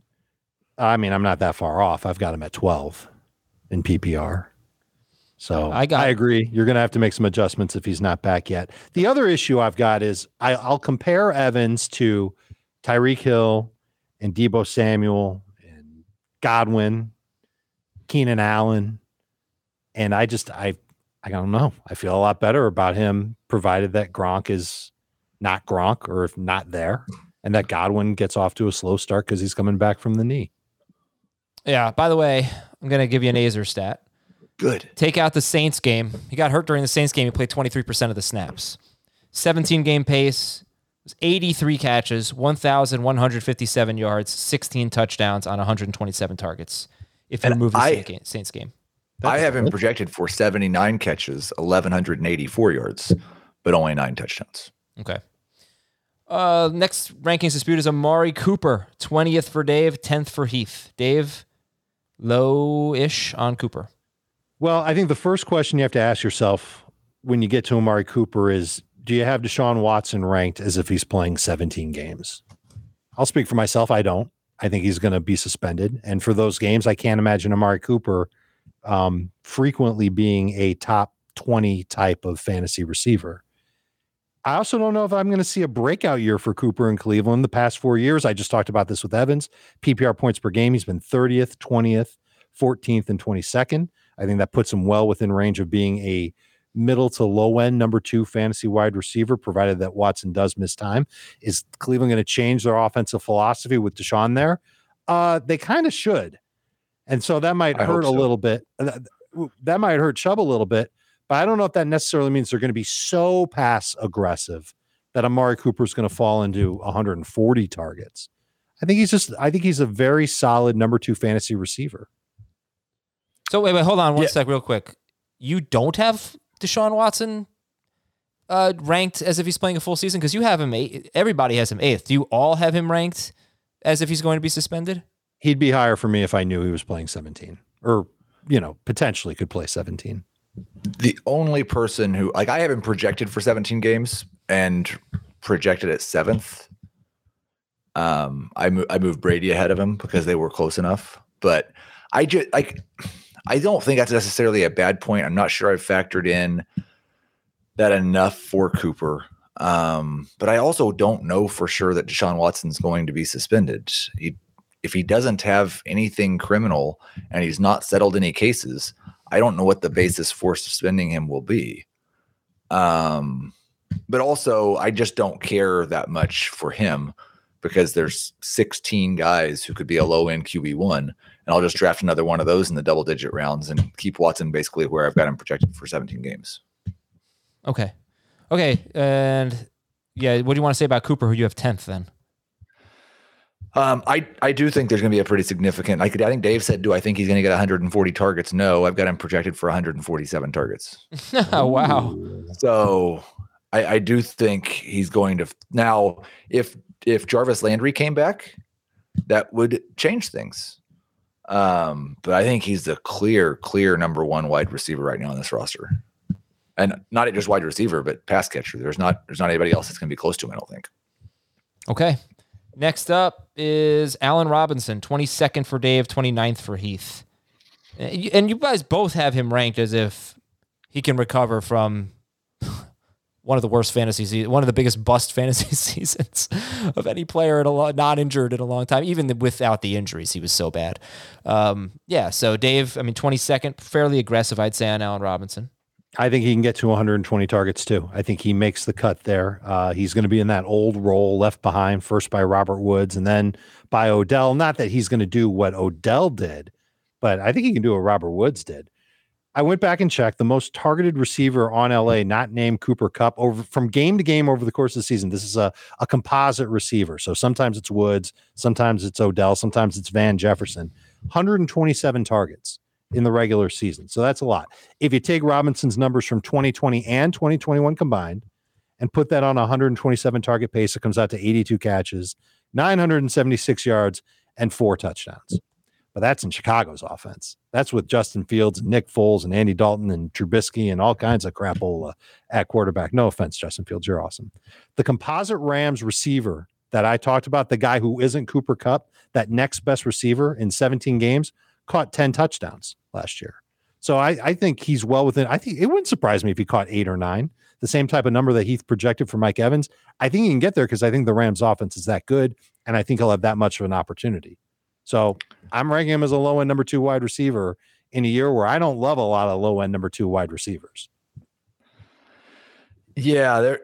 I mean, I'm not that far off. I've got him at 12 in PPR. So I agree. You're going to have to make some adjustments if he's not back yet. The other issue I've got is I'll compare Evans to Tyreek Hill and Deebo Samuel and Godwin, Keenan Allen. And I don't know. I feel a lot better about him, provided that Gronk is not Gronk or if not there, and that Godwin gets off to a slow start because he's coming back from the knee. Yeah. By the way, I'm going to give you an Azer stat. Good. Take out the Saints game. He got hurt during the Saints game. He played 23% of the snaps. 17-game pace, 83 catches, 1,157 yards, 16 touchdowns on 127 targets. If you remove the Saints game. I have him projected for 79 catches, 1,184 yards, but only 9 touchdowns. Okay. Next rankings dispute is Amari Cooper, 20th for Dave, 10th for Heath. Dave, low-ish on Cooper. Well, I think the first question you have to ask yourself when you get to Amari Cooper is, do you have Deshaun Watson ranked as if he's playing 17 games? I'll speak for myself. I don't. I think he's going to be suspended. And for those games, I can't imagine Amari Cooper frequently being a top 20 type of fantasy receiver. I also don't know if I'm going to see a breakout year for Cooper in Cleveland. The past 4 years, I just talked about this with Evans. PPR points per game, he's been 30th, 20th, 14th, and 22nd. I think that puts him well within range of being a middle to low end number 2 fantasy wide receiver, provided that Watson does miss time. Is Cleveland going to change their offensive philosophy with Deshaun there? They kind of should. And so that might hurt a little bit. That might hurt Chubb a little bit, but I don't know if that necessarily means they're going to be so pass aggressive that Amari Cooper is going to fall into 140 targets. I think he's a very solid number 2 fantasy receiver. So wait, hold on one sec real quick. You don't have Deshaun Watson ranked as if he's playing a full season? Because you have him 8th. Everybody has him 8th. Do you all have him ranked as if he's going to be suspended? He'd be higher for me if I knew he was playing 17 or, potentially could play 17. The only person who, I have him projected for 17 games and projected at 7th. I moved Brady ahead of him because they were close enough, but I don't think that's necessarily a bad point. I'm not sure I've factored in that enough for Cooper. But I also don't know for sure that Deshaun Watson's going to be suspended. If he doesn't have anything criminal and he's not settled any cases, I don't know what the basis for suspending him will be. But also, I just don't care that much for him because there's 16 guys who could be a low-end QB1, and I'll just draft another one of those in the double-digit rounds and keep Watson basically where I've got him projected for 17 games. Okay. And yeah, what do you want to say about Cooper, who you have 10th then? I do think there's going to be a pretty significant. I think Dave said, do I think he's going to get 140 targets? No, I've got him projected for 147 targets. Oh, wow. So I do think he's going to now. If Jarvis Landry came back, that would change things. But I think he's the clear number one wide receiver right now on this roster, and not just wide receiver, but pass catcher. There's not anybody else that's going to be close to him, I don't think. Okay. Next up is Allen Robinson, 22nd for Dave, 29th for Heath. And you guys both have him ranked as if he can recover from one of the worst one of the biggest bust fantasy seasons of any player not injured in a long time. Even without the injuries, he was so bad. So Dave, 22nd, fairly aggressive, I'd say, on Allen Robinson. I think he can get to 120 targets too. I think he makes the cut there. He's going to be in that old role left behind first by Robert Woods and then by Odell. Not that he's going to do what Odell did, but I think he can do what Robert Woods did. I went back and checked the most targeted receiver on LA, not named Cooper Kupp, over from game to game over the course of the season. This is a composite receiver. So sometimes it's Woods, sometimes it's Odell, sometimes it's Van Jefferson. 127 targets in the regular season. So that's a lot. If you take Robinson's numbers from 2020 and 2021 combined and put that on a 127 target pace, it comes out to 82 catches, 976 yards, and 4 touchdowns. But that's in Chicago's offense. That's with Justin Fields and Nick Foles and Andy Dalton and Trubisky and all kinds of crapola at quarterback. No offense, Justin Fields, you're awesome. The composite Rams receiver that I talked about, the guy who isn't Cooper Kupp, that next best receiver in 17 games, caught 10 touchdowns last year. So I think he's well within. I think it wouldn't surprise me if he caught 8 or 9, the same type of number that Heath projected for Mike Evans. I think he can get there because I think the Rams offense is that good, and I think he'll have that much of an opportunity. So I'm ranking him as a low-end number 2 wide receiver in a year where I don't love a lot of low-end number 2 wide receivers. Yeah,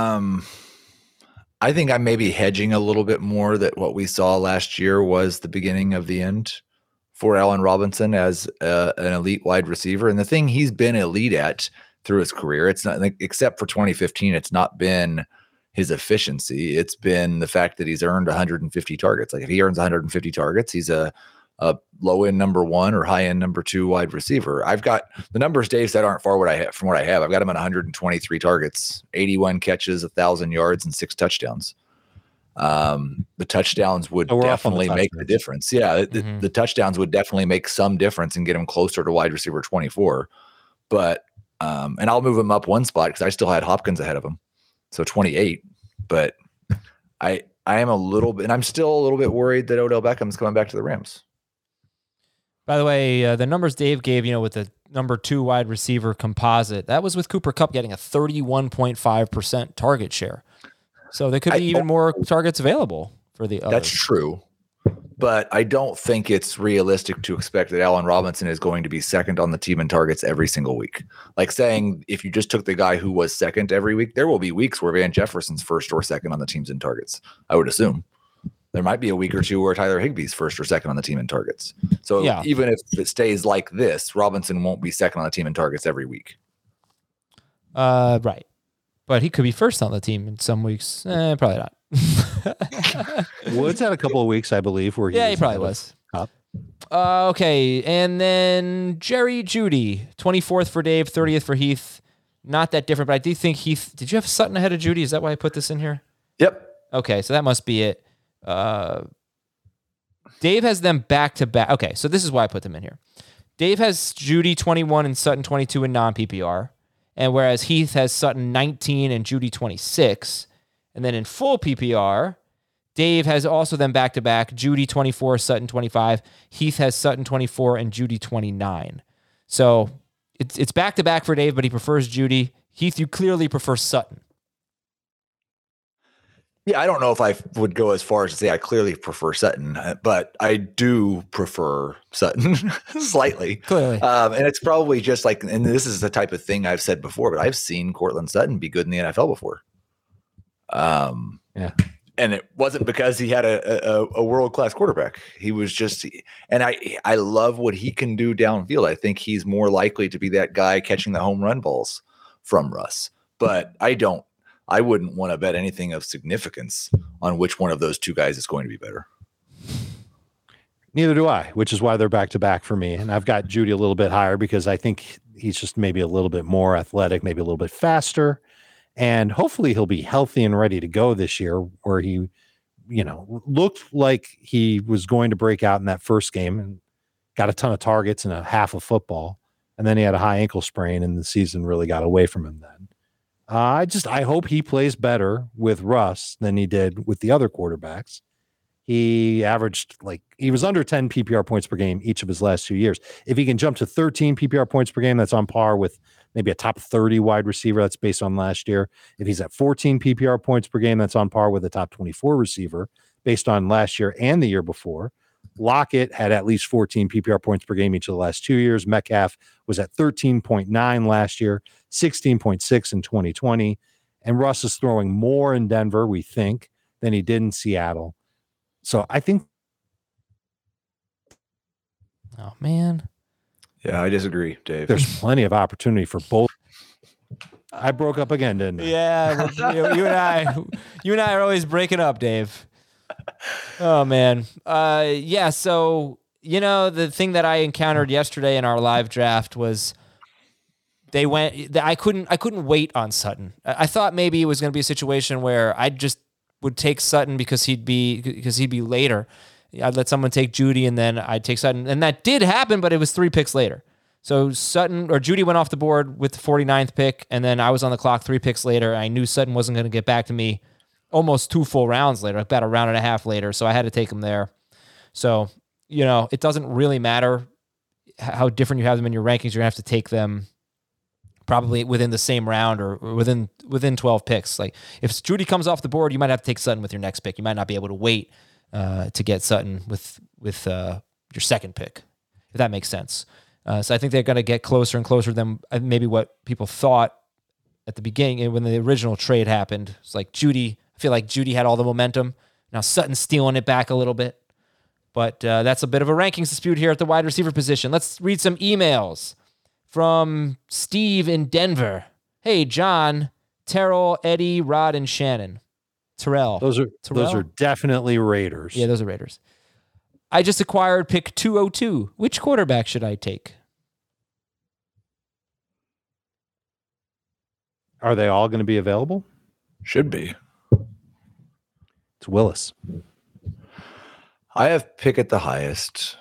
I think I may be hedging a little bit more that what we saw last year was the beginning of the end for Allen Robinson as an elite wide receiver. And the thing he's been elite at through his career, it's not like, except for 2015, it's not been his efficiency. It's been the fact that he's earned 150 targets. Like if he earns 150 targets, he's a low end number 1 or high end number 2 wide receiver. I've got the numbers Dave said aren't far from what I have. I've got him at 123 targets, 81 catches, 1,000 yards, and 6 touchdowns. The touchdowns would definitely make the difference. Yeah, the touchdowns would definitely make some difference and get him closer to wide receiver 24. But and I'll move him up 1 spot because I still had Hopkins ahead of him, so 28. But I am a little bit, and I'm still a little bit worried that Odell Beckham's coming back to the Rams. By the way, the numbers Dave gave, with the number 2 wide receiver composite, that was with Cooper Kupp getting a 31.5% target share. So there could be even more targets available for the others. That's true. But I don't think it's realistic to expect that Allen Robinson is going to be second on the team in targets every single week. Like saying if you just took the guy who was second every week, there will be weeks where Van Jefferson's first or second on the teams in targets, I would assume. There might be a week or two where Tyler Higbee's first or second on the team in targets. So even if it stays like this, Robinson won't be second on the team in targets every week. Right. But he could be first on the team in some weeks. Probably not. Woods had a couple of weeks, I believe, where he probably was. Okay, and then Jerry Jeudy, 24th for Dave, 30th for Heath. Not that different, but I do think Heath. Did you have Sutton ahead of Jeudy? Is that why I put this in here? Yep. Okay, so that must be it. Dave has them back to back. Okay, so this is why I put them in here. Dave has Jeudy 21 and Sutton 22 in non-PPR. And whereas Heath has Sutton 19 and Jeudy 26. And then in full PPR, Dave has also them back-to-back, Jeudy 24, Sutton 25. Heath has Sutton 24 and Jeudy 29. So it's back-to-back for Dave, but he prefers Jeudy. Heath, you clearly prefer Sutton. Yeah, I don't know if I would go as far as to say I clearly prefer Sutton, but I do prefer Sutton slightly. Clearly. And it's probably just like, and this is the type of thing I've said before, but I've seen Cortland Sutton be good in the NFL before. Yeah. And it wasn't because he had a world-class quarterback. He was just, and I love what he can do downfield. I think he's more likely to be that guy catching the home run balls from Russ, but I wouldn't want to bet anything of significance on which one of those two guys is going to be better. Neither do I, which is why they're back to back for me. And I've got Jeudy a little bit higher because I think he's just maybe a little bit more athletic, maybe a little bit faster. And hopefully he'll be healthy and ready to go this year, where he, looked like he was going to break out in that first game and got a ton of targets and a half of football. And then he had a high ankle sprain and the season really got away from him then. I hope he plays better with Russ than he did with the other quarterbacks. He averaged he was under 10 PPR points per game each of his last 2 years. If he can jump to 13 PPR points per game, that's on par with maybe a top 30 wide receiver. That's based on last year. If he's at 14 PPR points per game, that's on par with a top 24 receiver based on last year and the year before. Lockett had at least 14 PPR points per game each of the last 2 years. Metcalf was at 13.9 last year, 16.6 in 2020. And Russ is throwing more in Denver, we think, than he did in Seattle. So I think. Oh, man. Yeah, I disagree, Dave. There's plenty of opportunity for both. I broke up again, didn't I? Yeah, you and I are always breaking up, Dave. Oh man. Yeah, so the thing that I encountered yesterday in our live draft was I couldn't wait on Sutton. I thought maybe it was going to be a situation where I just would take Sutton because he'd be later. I'd let someone take Jeudy and then I'd take Sutton. And that did happen, but it was 3 picks later. So Jeudy went off the board with the 49th pick, and then I was on the clock 3 picks later. I knew Sutton wasn't going to get back to me almost 2 full rounds later, about a round and a half later. So I had to take him there. So, it doesn't really matter how different you have them in your rankings. You're going to have to take them probably within the same round or within 12 picks. Like if Jeudy comes off the board, you might have to take Sutton with your next pick. You might not be able to wait to get Sutton with your second pick, if that makes sense. So I think they're going to get closer and closer than maybe what people thought at the beginning when the original trade happened. It's like Jeudy. I feel like Jeudy had all the momentum. Now Sutton's stealing it back a little bit. But that's a bit of a rankings dispute here at the wide receiver position. Let's read some emails from Steve in Denver. Hey, John, Terrell, Eddie, Rod, and Shannon. Terrell. Those are definitely Raiders. Yeah, those are Raiders. I just acquired pick 202. Which quarterback should I take? Are they all going to be available? Should be. It's Willis. I have Pickett the highest.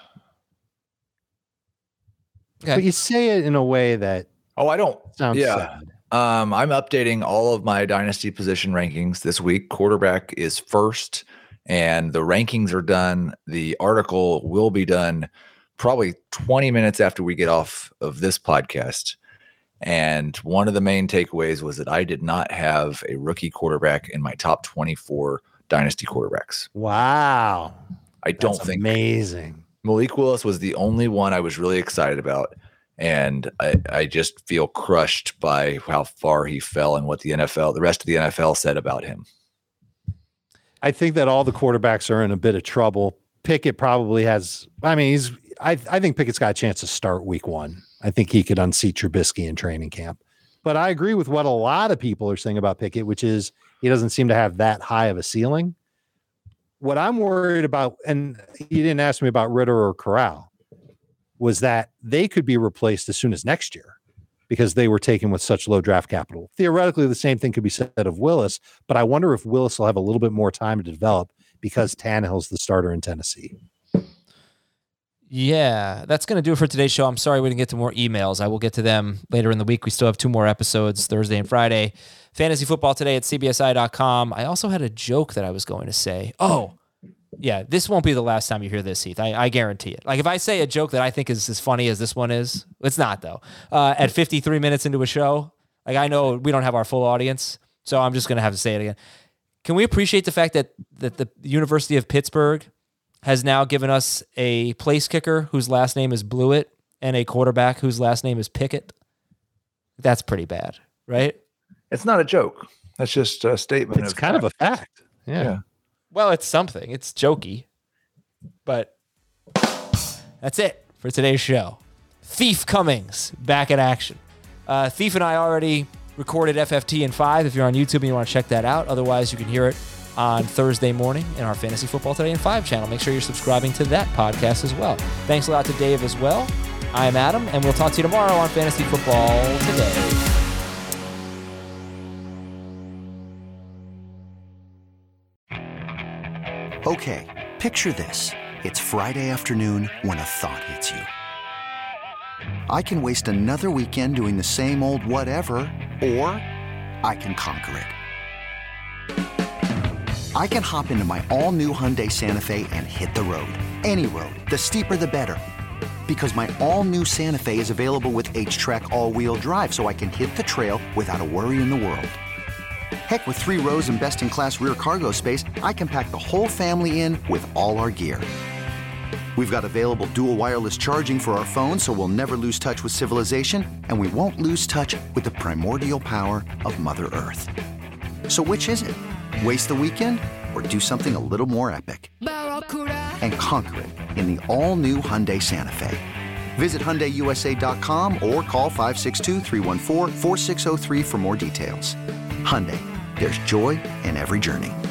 Okay. But you say it in a way that I don't. Sounds sad. I'm updating all of my dynasty position rankings this week. Quarterback is first, and the rankings are done. The article will be done probably 20 minutes after we get off of this podcast. And one of the main takeaways was that I did not have a rookie quarterback in my top 24 dynasty quarterbacks. Wow. I don't think amazing. Malik Willis was the only one I was really excited about. And I just feel crushed by how far he fell and what the rest of the NFL said about him. I think that all the quarterbacks are in a bit of trouble. Pickett probably has, I think Pickett's got a chance to start week 1. I think he could unseat Trubisky in training camp. But I agree with what a lot of people are saying about Pickett, which is he doesn't seem to have that high of a ceiling. What I'm worried about, and you didn't ask me about Ritter or Corral, was that they could be replaced as soon as next year because they were taken with such low draft capital. Theoretically, the same thing could be said of Willis, but I wonder if Willis will have a little bit more time to develop because Tannehill's the starter in Tennessee. Yeah, that's going to do it for today's show. I'm sorry we didn't get to more emails. I will get to them later in the week. We still have 2 more episodes, Thursday and Friday. Fantasy Football Today at CBSI.com. I also had a joke that I was going to say. Oh, yeah, this won't be the last time you hear this, Heath. I guarantee it. Like, if I say a joke that I think is as funny as this one is, it's not, though. At 53 minutes into a show, like, I know we don't have our full audience, so I'm just going to have to say it again. Can we appreciate the fact that the University of Pittsburgh has now given us a place kicker whose last name is Blewett and a quarterback whose last name is Pickett? That's pretty bad, right? It's not a joke. That's just a statement. It's kind of a fact. Yeah. Well, it's something. It's jokey. But that's it for today's show. Thief Cummings back in action. Thief and I already recorded FFT in 5 if you're on YouTube and you want to check that out. Otherwise, you can hear it on Thursday morning in our Fantasy Football Today in 5 channel. Make sure you're subscribing to that podcast as well. Thanks a lot to Dave as well. I'm Adam, and we'll talk to you tomorrow on Fantasy Football Today. Okay, picture this. It's Friday afternoon when a thought hits you. I can waste another weekend doing the same old whatever, or I can conquer it. I can hop into my all-new Hyundai Santa Fe and hit the road. Any road. The steeper, the better. Because my all-new Santa Fe is available with H-Track all-wheel drive, so I can hit the trail without a worry in the world. Heck, with 3 rows and best-in-class rear cargo space, I can pack the whole family in with all our gear. We've got available dual wireless charging for our phones, so we'll never lose touch with civilization, and we won't lose touch with the primordial power of Mother Earth. So which is it? Waste the weekend or do something a little more epic? And conquer it in the all-new Hyundai Santa Fe. Visit HyundaiUSA.com or call 562-314-4603 for more details. Hyundai, there's joy in every journey.